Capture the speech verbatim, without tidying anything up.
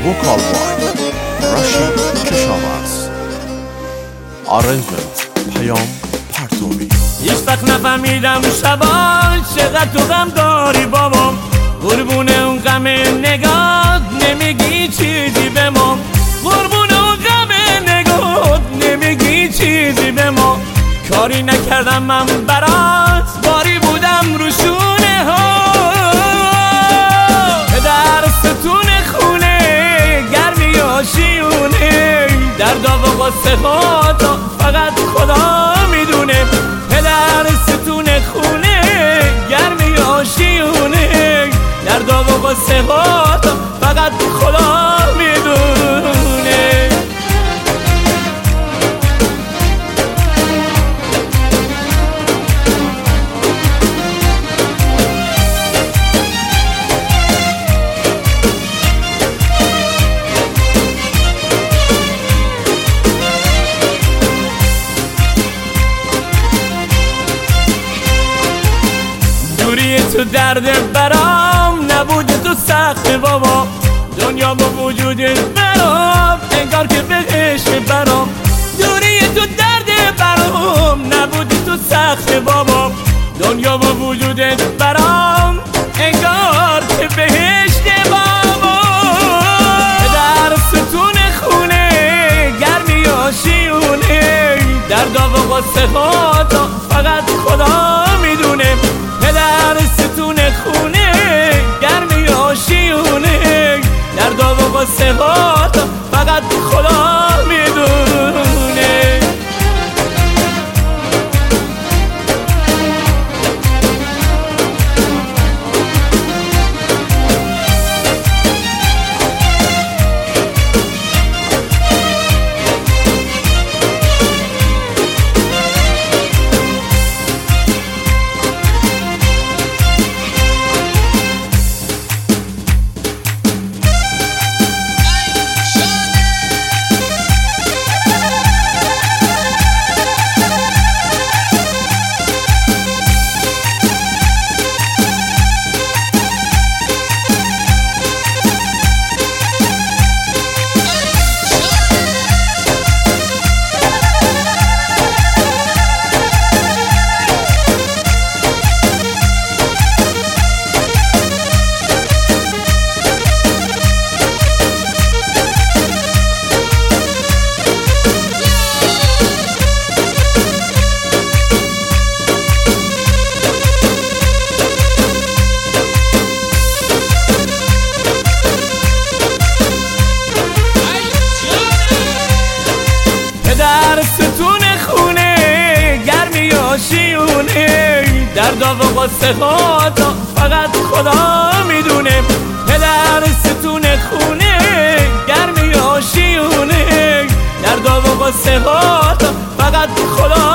وکال بای رشید کشاورز. آرنجمنت پیام پرتوی. هیچ وقت نفهمیدم شبا چقدر تو غم داری بابا، قربون اون غم نگات نمیگی چیزی به ما، قربون اون غم نگات نمیگی چیزی به ما. کاری نکردم من برات، باری بودم رو شونه ها. در ستون خونه گرمی و شیونه، دردا و غصه ها تا فقط خدا میدونه. پدر ستون خونه گرمی و شیونه، دردا و غصه ها تا فقط خدا میدونه. دوری تو درد برام، نبود تو سخت بابا، دنیا با وجودت برام انگار که بهشت برام. دوری تو درد برام، نبود تو سخت بابا، دنیا با وجودت برام انگار که بهشت بابا. در ستون خونه گرمی و شیونه، دردا و غصه ها تا فقط خدا میدونه. پدر ستون خونه گرمی و شیونه، دردا و غصه ها تا فقط خدا میدونه. در ستون خونه گرمی و شیونه، دردا و غصه ها تا فقط خدا میدونه. پدر ستون خونه گرمی و شیونه، دردا و غصه ها تا فقط خدا